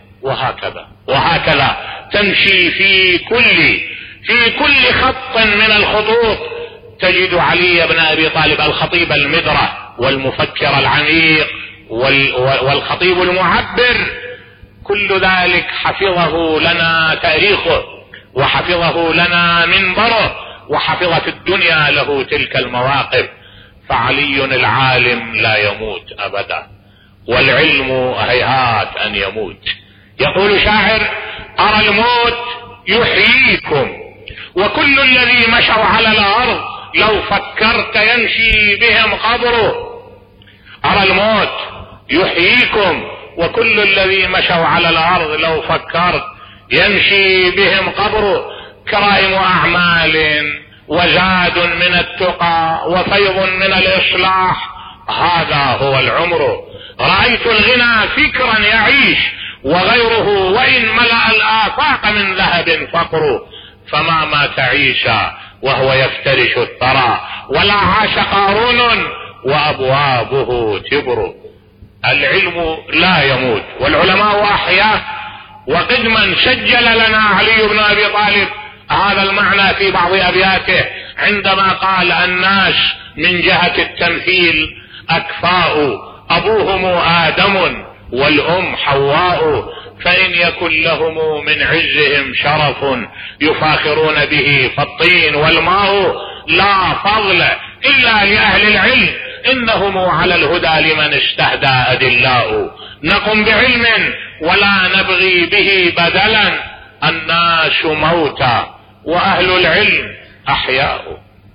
D: وهكذا تمشي في كل خط من الخطوط تجد علي بن أبي طالب الخطيب المدرة والمفكر العميق والخطيب المعبر، كل ذلك حفظه لنا تاريخه وحفظه لنا منبره وحفظت الدنيا له تلك المواقف. فعلي العالم لا يموت أبدا، والعلم هيهات أن يموت. يقول شاعر: أرى الموت يحييكم وكل الذي مشوا على الأرض لو فكرت يمشي بهم قبره. أرى الموت يحييكم وكل الذي مشوا على الأرض لو فكرت يمشي بهم قبره. كرائم أعمال وزاد من التقى وفيض من الإصلاح، هذا هو العمر. رأيت الغنى فكرا يعيش وغيره وإن ملأ الآفاق من ذهب فقر. فما مات عيسى وهو يفترش الثرى ولا عاش قارون وأبوابه تبر. العلم لا يموت والعلماء أحياء. وقدما سجل لنا علي بن أبي طالب هذا المعنى في بعض أبياته عندما قال: الناس من جهة التمثيل أكفاء، أبوهم آدم والأم حواء، فإن يكن لهم من عزهم شرف يفاخرون به فالطين والماء، لا فضل إلا لأهل العلم إنهم على الهدى لمن استهدى أدلاء. نقم بعلم ولا نبغي به بدلا، الناس موتى وأهل العلم أحياء.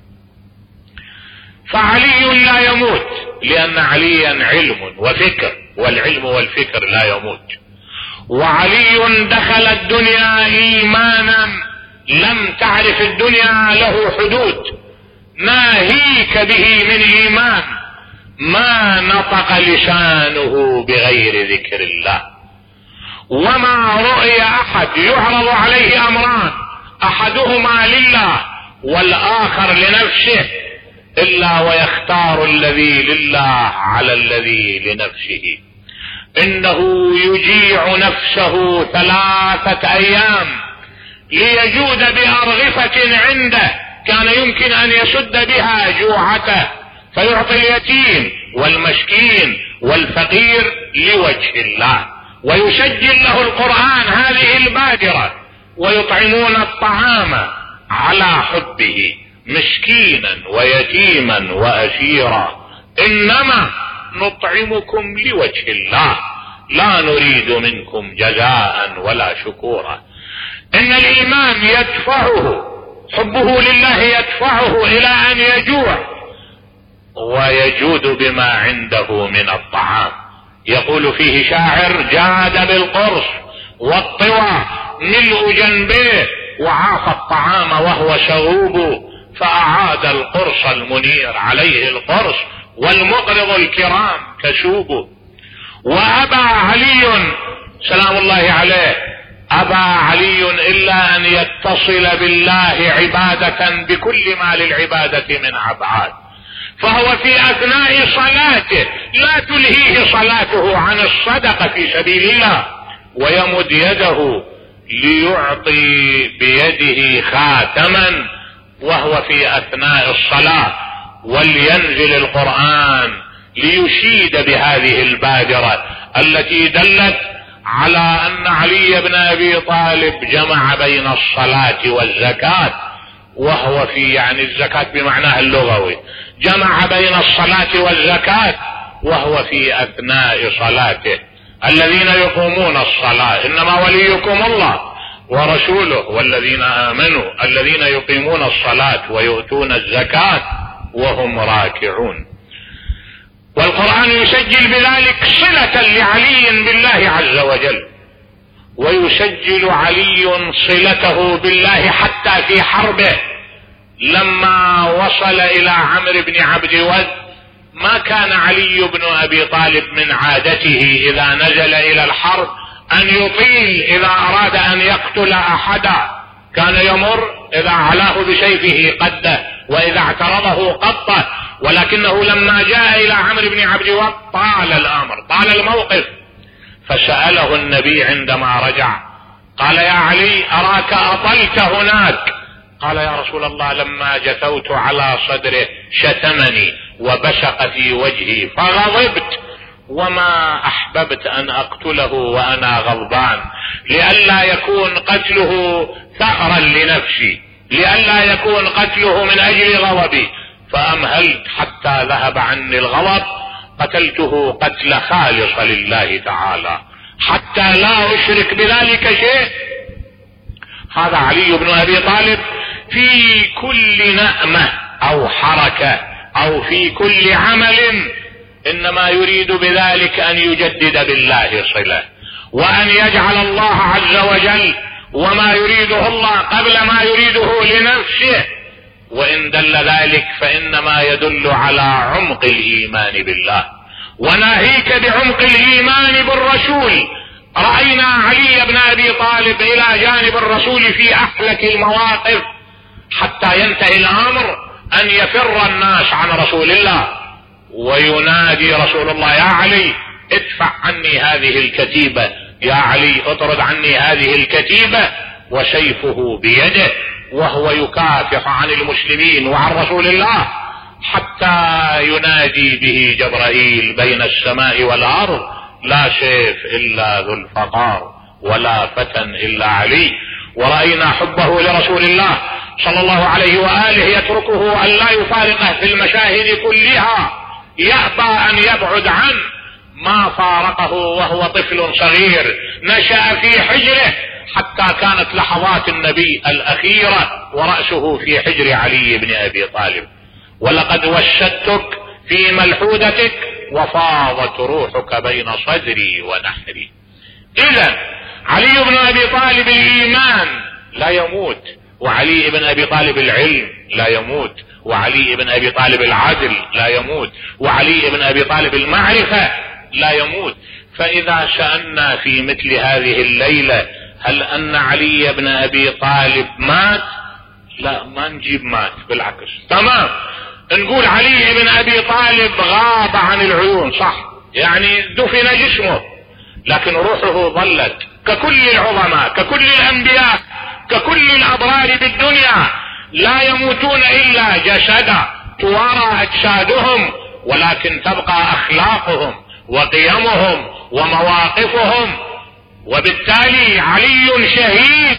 D: فعلي لا يموت لأن عليا علم وفكر، والعلم والفكر لا يموت. وعلي دخل الدنيا إيمانا لم تعرف الدنيا له حدود، ناهيك به من إيمان ما نطق لسانه بغير ذكر الله. وما رؤي أحد يعرض عليه أمران، أحدهما لله والآخر لنفسه، إلا ويختار الذي لله على الذي لنفسه. إنه يجيع نفسه 3 أيام ليجود بأرغفة عنده كان يمكن أن يسد بها جوعته، فيعطي اليتيم والمسكين والفقير لوجه الله، ويسجل له القرآن هذه البادرة، ويطعمون الطعام على حبه مسكينا ويتيما وأسيرا، إنما نطعمكم لوجه الله لا نريد منكم جزاء ولا شكورا. إن الإيمان يدفعه، حبه لله يدفعه إلى أن يجوع ويجود بما عنده من الطعام. يقول فيه شاعر: جاد بالقرص والطوى ملء جنبيه وعاف الطعام وهو شغوب، فأعاد القرص المنير عليه القرص والمقرض الكرام كشوب. وأبى علي سلام الله عليه، أبى علي إلا أن يتصل بالله عبادة بكل ما للعبادة من أبعاد، فهو في أثناء صلاته لا تلهيه صلاته عن الصدقة في سبيل الله، ويمد يده ليعطي بيده خاتما وهو في أثناء الصلاة، ولينزل القرآن ليشيد بهذه البادرة التي دلت على أن علي بن أبي طالب جمع بين الصلاة والزكاة، وهو في الزكاة بمعناها اللغوي، جمع بين الصلاة والزكاة وهو في أثناء صلاته. الذين يقومون الصلاة إنما وليكم الله ورسوله والذين آمنوا الذين يقيمون الصلاة ويؤتون الزكاة وهم راكعون. والقرآن يسجل بذلك صلة لعلي بالله عز وجل، ويسجل علي صلته بالله حتى في حربه. لما وصل إلى عمرو بن عبد ود ما كان علي بن أبي طالب من عادته إذا نزل إلى الحرب أن يطيل إذا أراد أن يقتل أحدا، كان يمر إذا علاه بسيفه قده، وإذا اعترضه قطه، ولكنه لما جاء إلى عمرو بن عبد وهب طال الأمر، طال الموقف. فسأله النبي عندما رجع قال: يا علي أراك أطلت هناك. قال: يا رسول الله لما جثوت على صدره شتمني وبشق في وجهي فغضبت، وما أحببت أن أقتله وأنا غضبان، لئلا يكون قتله ثأرا لنفسي، لئلا يكون قتله من أجل غضبي، فأمهلت حتى ذهب عني الغضب، قتلته قتل خالص لله تعالى حتى لا أشرك بذلك شيء. هذا علي بن أبي طالب في كل نأمة أو حركة أو في كل عمل إنما يريد بذلك أن يجدد بالله صلة، وأن يجعل الله عز وجل وما يريده الله قبل ما يريده لنفسه. وإن دل ذلك فإنما يدل على عمق الإيمان بالله، وناهيك بعمق الإيمان بالرسول. رأينا علي بن أبي طالب إلى جانب الرسول في أحلك المواقف حتى ينتهي الأمر أن يفر الناس عن رسول الله، وينادي رسول الله: يا علي ادفع عني هذه الكتيبة، يا علي اطرد عني هذه الكتيبة، وسيفه بيده وهو يكافح عن المسلمين وعن رسول الله، حتى ينادي به جبرائيل بين السماء والأرض: لا سيف إلا ذو الفقار، ولا فتى إلا علي. ورأينا حبه لرسول الله صلى الله عليه وآله يتركه أن لا يفارقه في المشاهد كلها، يأبى أن يبعد عنه. ما فارقه وهو طفل صغير نشأ في حجره حتى كانت لحظات النبي الأخيرة ورأسه في حجر علي بن أبي طالب. ولقد وشدتك في ملحودتك وفاضت روحك بين صدري ونحري. إذن علي بن أبي طالب الإيمان لا يموت، وعلي بن أبي طالب العلم لا يموت، وعلي بن أبي طالب العدل لا يموت، وعلي بن أبي طالب المعرفة لا يموت. فإذا سألنا في مثل هذه الليلة هل أن علي بن أبي طالب مات؟ لا، ما نجيب مات، بالعكس تمام. نقول علي بن أبي طالب غاب عن العيون، صح، يعني دفن جسمه، لكن روحه ظلت ككل العظماء، ككل الأنبياء، ككل الأبرار بالدنيا، لا يموتون إلا جسدا توارى أجسادهم، ولكن تبقى أخلاقهم وقيمهم ومواقفهم. وبالتالي علي شهيد،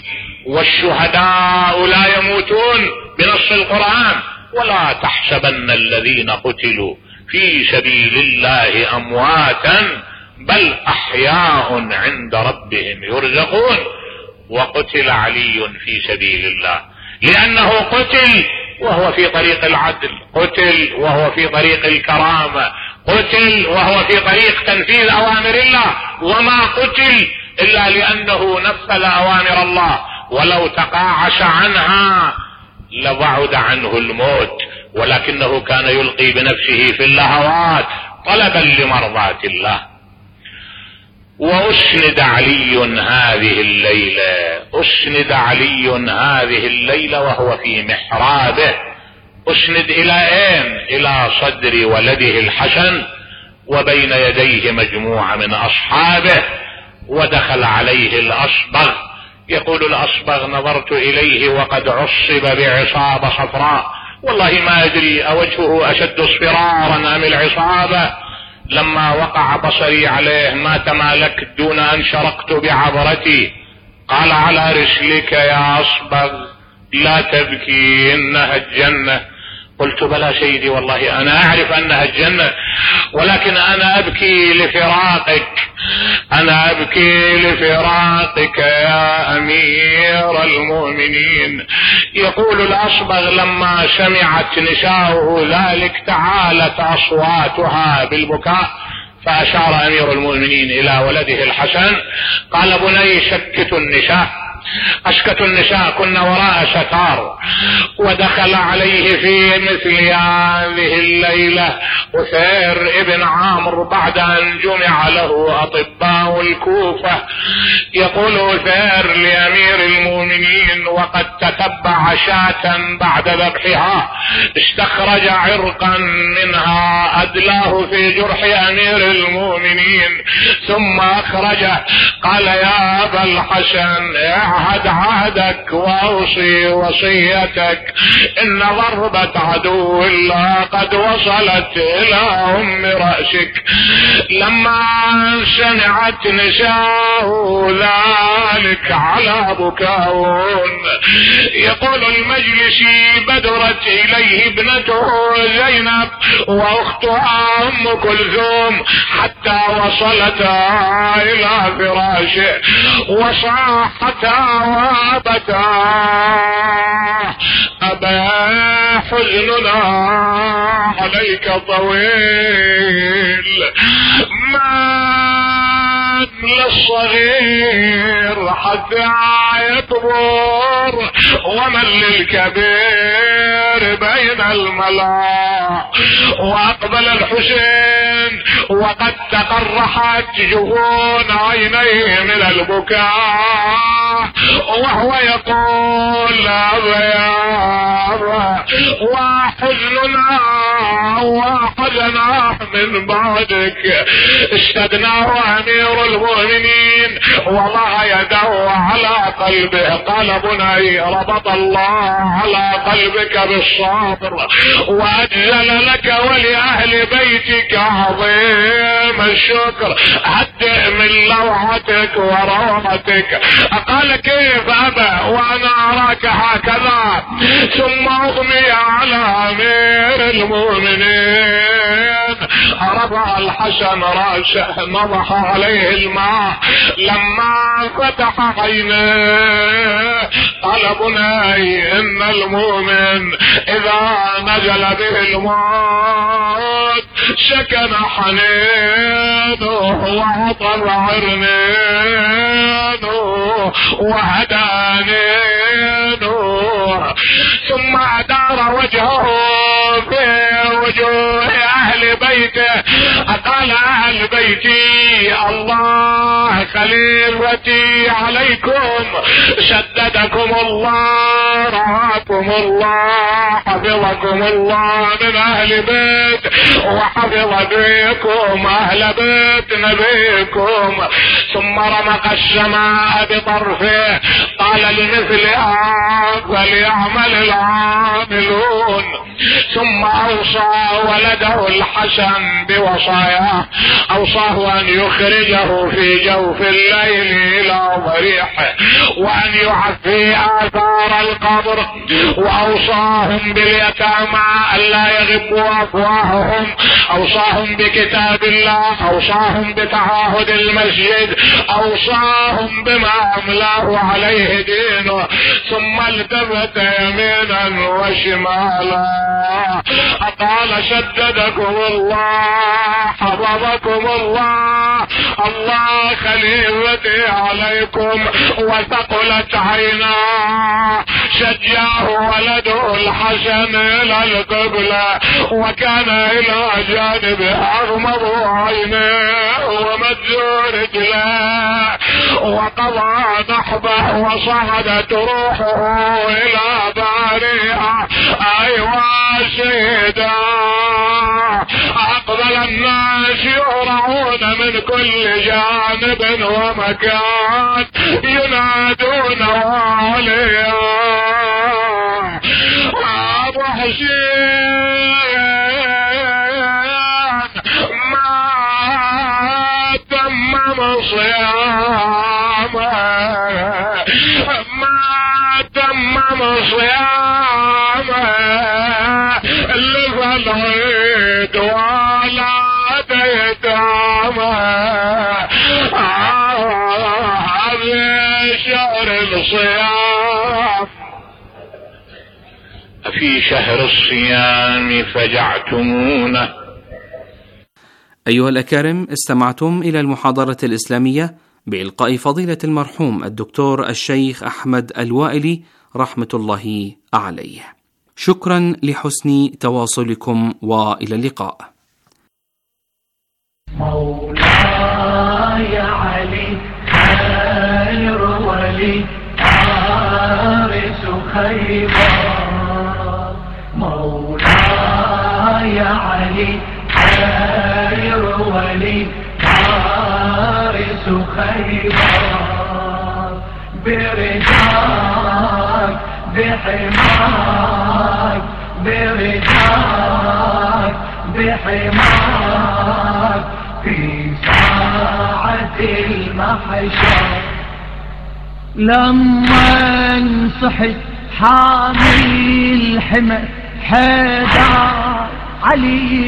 D: والشهداء لا يموتون بنص القرآن: ولا تحسبن الذين قتلوا في سبيل الله أمواتا بل أحياء عند ربهم يرزقون. وقتل علي في سبيل الله لأنه قتل وهو في طريق العدل، قتل وهو في طريق الكرامة، قتل وهو في طريق تنفيذ أوامر الله، وما قتل إلا لأنه نفذ أوامر الله، ولو تقاعس عنها لبعد عنه الموت، ولكنه كان يلقي بنفسه في اللهوات طلبا لمرضاة الله. وأسند علي هذه الليلة، أسند علي هذه الليلة وهو في محرابه. أسند إلى أين؟ إلى صدر ولده الحسن، وبين يديه مجموعة من أصحابه، ودخل عليه الأصبغ. يقول الأصبغ: نظرت إليه وقد عصب بعصابة صفراء، والله ما أدري أوجهه أشد اصفرارا أم العصابة. لما وقع بصري عليه ما تمالكت دون أن شرقت بعبرتي. قال: على رسلك يا أصبغ، لا تبكي، إنها الجنة. قلت: بلى سيدي، والله أنا أعرف أنها الجنة، ولكن أنا أبكي لفراقك، أنا أبكي لفراقك يا أمير المؤمنين. يقول الأصبغ: لما سمعت نساؤه ذلك تعالت أصواتها بالبكاء، فأشار أمير المؤمنين إلى ولده الحسن قال: بني سكتوا النساء، أسكتوا النساء، كنا وراء ستار. ودخل عليه في مثل هذه الليلة أثير ابن عامر بعد أن جمع له أطباء الكوفة، يقول أثير لأمير المؤمنين وقد تتبع شاة بعد ذبحها استخرج عرقا منها أدلاه في جرح أمير المؤمنين ثم أخرجه، قال يا أبا الحسن اعهد عهدك وأوصي وصيتك، إن ضربة عدو الله قد وصلت إلى أم رأسك. لما سمعت نساء ذلك على بكاون، يقول المجلسي بدرت إليه ابنته زينب وأختها أم كلثوم حتى وصلتا إلى فراشه وصاحتا وابتا أبا حزننا عليك طويل، مات للصغير حتى يكبر ومن للكبير بين الملا. وأقبل الحسين وقد تقرحت جفون عينيه من البكاء وهو يقول وحزننا وحزنا من بعدك. استدناه أمير المؤمنين وضع يده على قلبه، قال بني ربط الله على قلبك بالصبر وأجزل لك ولأهل بيتك عظيم الشكر، هدئ من لوعتك وروعتك. قال كيف أبا وأنا أراك هكذا؟ ثم أغمي على أمير المؤمنين، رفع الحسن رأسه نضح عليه الماء، لما فتح عينيه قال بني إن المؤمن إذا نزل به الموت سكن حنينه وعطر عرنينه وهدانينه، ثم أدار وجهه في وجوه أهل بيته. قال أهل بيتي الله خليفتي عليكم، سددكم الله، رعاكم الله، حفظكم الله من أهل بيت وحفظ بكم أهل بيت نبيكم. ثم رمق السماء بطرفه، قال لمثلها فليعمل العاملون. ثم أوصى ولده الحسن بوصاياه، أوصاه أن يخرجه في جوف الليل إلى ضريحه وأن يعفي آثار القبر، وأوصاهم باليتامى ألا يغبوا أفواههم، أوصاهم بكتاب الله، أوصاهم بتعاهد المسجد، أوصاهم بما أملاه عليه دينه. ثم التفت يمينا وشمالا قال شددكم الله، حفظكم الله، الله خليفتي عليكم. وثقلت عيناه، شجاه ولده الحسن إلى القبلة وكان إلى جانبه أغمض عينيه ومد رجله، وقضى نحبه وصعدت روحه إلى بارئها. أيوا سيدا، أقبل الناس يهرعون من كل جانب ومكان ينادون عليا أبو حسين ما تمم صيامه، ما تمم صيامه لفالعيد ولا تيتامه. هذا شهر الصيام، في شهر الصيام فجعتمونه.
C: أيها الأكارم، استمعتم إلى المحاضرة الإسلامية بإلقاء فضيلة المرحوم الدكتور الشيخ أحمد الوائلي رحمة الله عليه. شكرا لحسن تواصلكم وإلى اللقاء.
E: مولاي علي خير ولي حارس خيبر، مولاي علي خير ولي حارس خيبر، برجاك بحماك برجاك بحماك في ساعة المحشر. لما انصحت حامي الحمى حيدر علي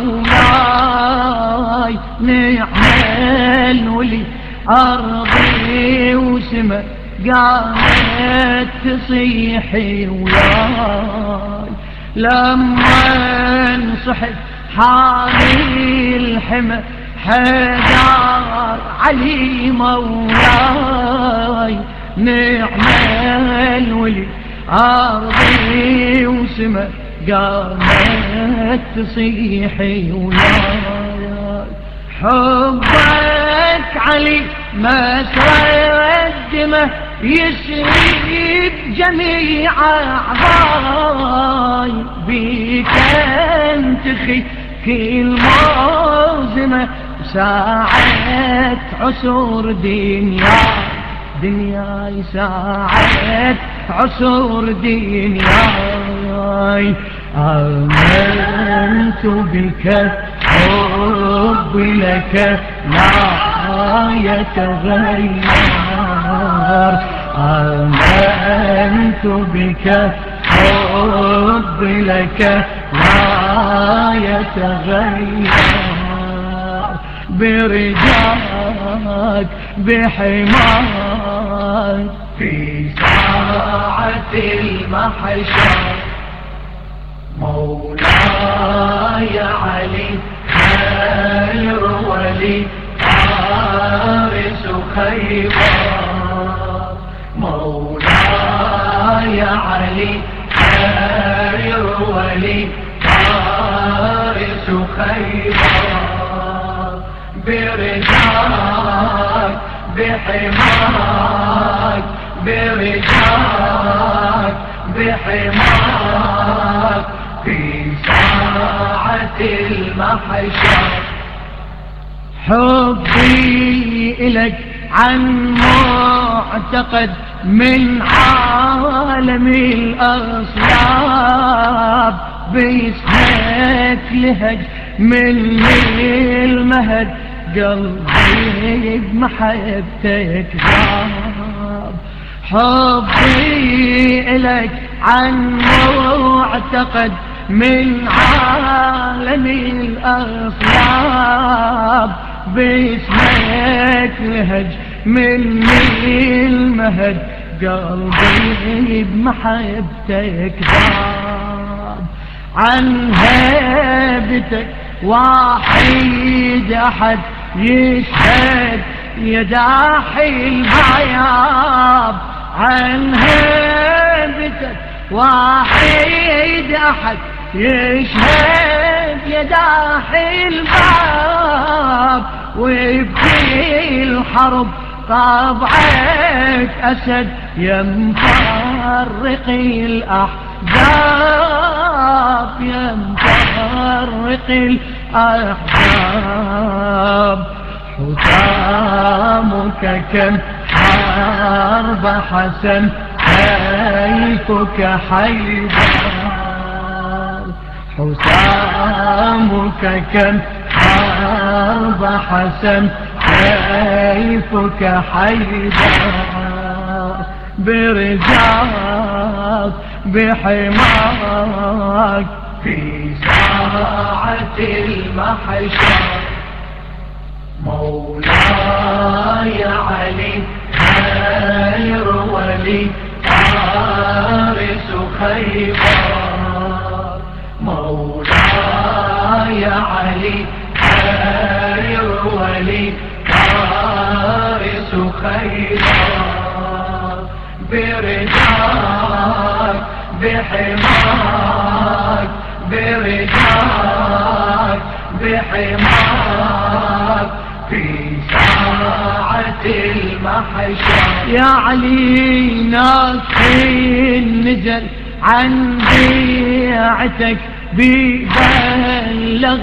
E: مولاي، نعم الولي أرضي وسما قامت تصيحي وياي. لما انصحت حامي الحمى حيدر علي مولاي، نعم الولي أرضي وسما قامت تصيحي وياي. حبك علي مسرى الدمى يسري جميع أعضاي، بك انتخي كل موزمة ساعة عسور دنياي ساعة عسور دنياي. آمنت بك حب لك لا يتغير، آمنت بك حب لك لا يتغير، برجاك بحماك في ساعة المحشر. مولاي علي خير ولي حارس خيبر، مولاي علي خير ولي حارس خيبر، برجاك بحماك برجاك بحماك في ساعة المحشر. حبي إلك عن معتقد من عالم الأصلاب، باسمك لهج من المهد قلبي بمحبتك ذاب. حبي إلك عن معتقد من عالم الأصلاب، باسمك لهج من المهد قلبي بمحبتك ذاب. عن هيبتك واحد أحد يشهد يداحي الغياب، عن هيبتك واحد أحد يشهد يداحي الباب. ويبكي الحرب طبعك أسد يا مفرق الأحزاب، يا مفرق الأحزاب. حسامك كم حرب حسن سيفك حيدر، حسامك كم حرب حسن سيفك حيدر، برجاك بحماك في ساعة المحشر. مولاي علي خير ولي حارس خيبر، مولاي علي خير ولي حارس خيبر، برجاك بحماك برجاك بحماك في ساعة المحشر. يا علي ناس نزل عن بيعتك ببلغ